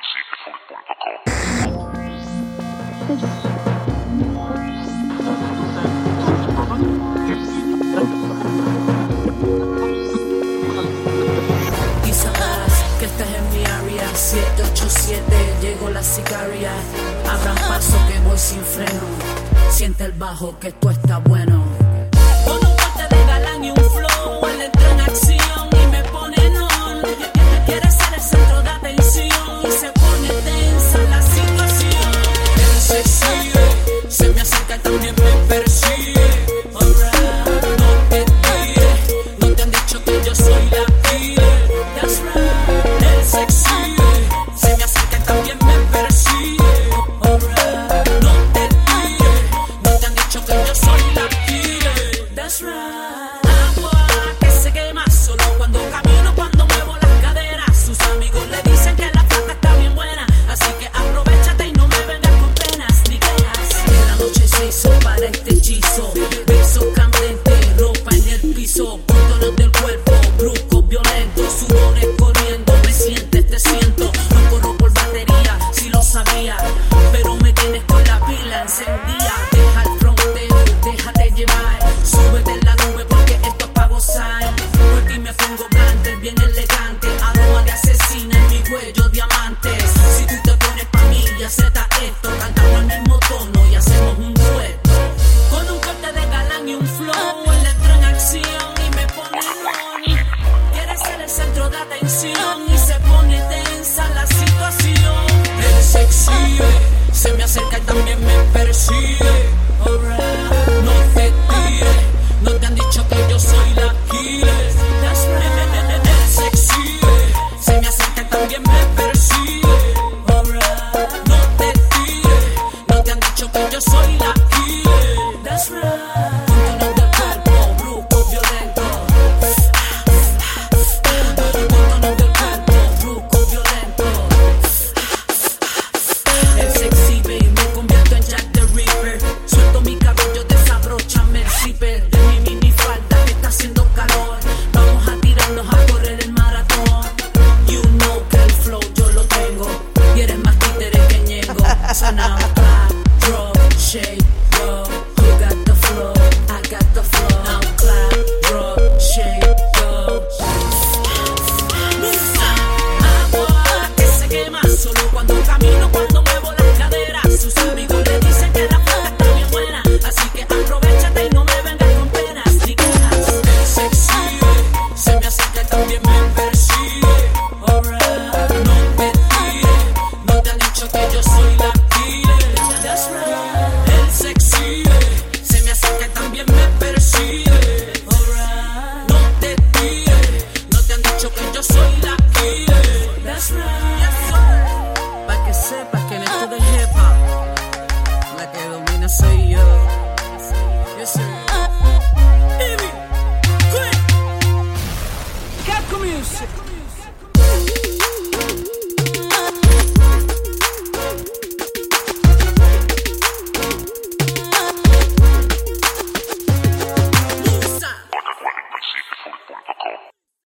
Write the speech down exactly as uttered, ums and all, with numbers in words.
Y sabrás que estás en mi área. Siete ocho siete, llegó la sicaria. Abran paso que voy sin freno. Siente el bajo que esto está bueno. Con un corte de galán y un flow, él entra en acción y me pone on. Quiere ser el centro de atención y se pone tensa la situación. Él se exhibe, se me acerca y también me persigue. Alright, no te tires, no te han dicho que yo soy la killer. That's right, él se exhibe, se me acerca y también me persigue. Alright, no te tires, no te han dicho que yo soy la killer. That's right, agua que se quema solo cuando camino, cuando muevo las caderas. Sus amigos le dicen que la plata está bien buena, así que aprovechate y no me vengas con penas ni quejas. Que la noche se hizo para este hechizo, besos candentes, ropa en el piso, contornos del cuerpo, bruscos, violentos, sudores corriendo, me sientes, te siento. No corro por batería, si lo sabía, pero me tienes con la pila encendida. Deja el fronteo, déjate llevar, súbete en la nube porque esto es pa' gozar. Por ti me pongo grande, bien elegante, aroma de asesina en mi cuello, diamantes. Si tú te pones pa' mí y aceptas esto, cantamos el mismo tono y hacemos un dueto. Con un corte de galán y un flow, él entra en acción y me pone on. Quiere ser el centro de atención y se pone tensa la situación. Él se exhibe, se me acerca y también me persigue. Alright, no te tires, no te han dicho que yo soy la killer. That's right, él se exhibe, se me acerca y también me persigue. Alright, no te tires, no te han dicho que yo soy la killer. That's right, contornos del cuerpo, bruscos, violentos. Contornos del cuerpo, bruscos, violentos. Él se exhibe y me convierto en Jack the Ripper. Suelto mi cabello, desabróchame el zipper de mi minifalda que está haciendo calor. Vamos a tirarnos a correr el maratón. You know que el flow yo lo tengo y eres más títere que Ñengo. So now clap, drop, shake, roll. You got the flow, I got the flow. Now clap, drop, shake, roll. Agua que se quema solo cuando camino, cuando muevo las caderas. Sus amigos le dicen que la plata está bien buena, así que aprovechate y no me vengas con penas ni quejas. Él se exhibe, se me acerca y también me persigue. Alright, no te tires, no te han dicho que yo soy la killer. That's right, él se exhibe, se me acerca y también me persigue. Alright, no te tires, no te han dicho que yo soy la killer. That's right, yes sir. Pa' que sepas que en esto del hip hop la que domina soy yo. Yes sir.